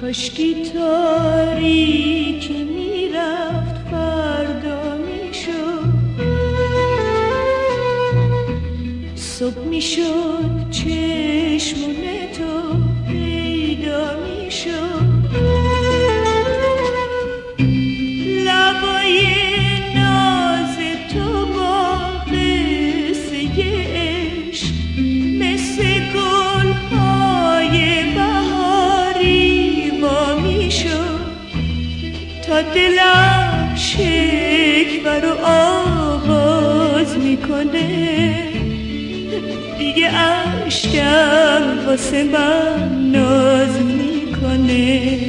کاشکی تاریکی میرفت فردا میشد، صبح میشد چشمون تو پیدا میشد، لبای ناز تو با قصه عشق مثل گلهای بهاری وا میشد، تا دلم شکوه رو آغاز میکنه، دیگه عشقم واسه من ناز میکنه.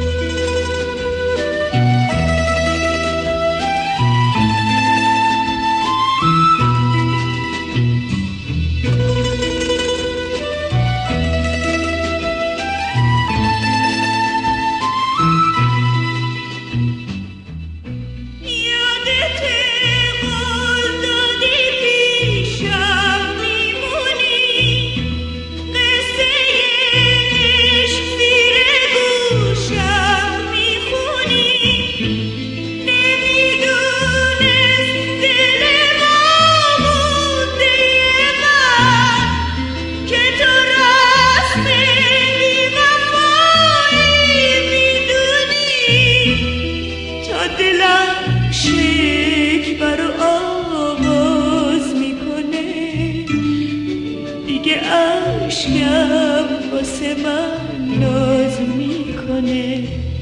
شکوه رو آغاز میکنه، دیگه عشقم واسه من ناز میکنه.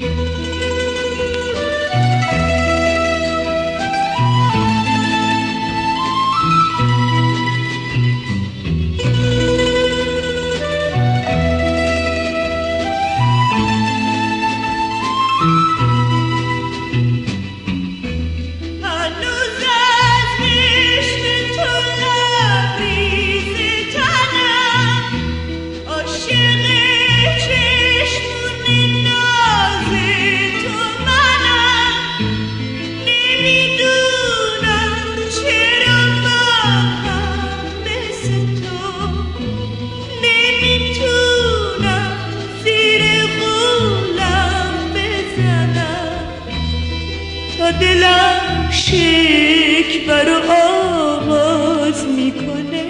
دلم شکوه رو آغاز میکنه،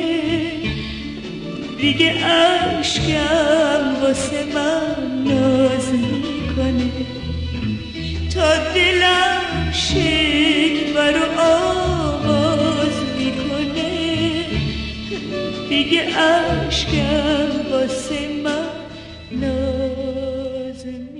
دیگه عشقم واسه من ناز میکنه، تا دلم شکوه رو آغاز میکنه، دیگه عشقم واسه من ناز میکنه.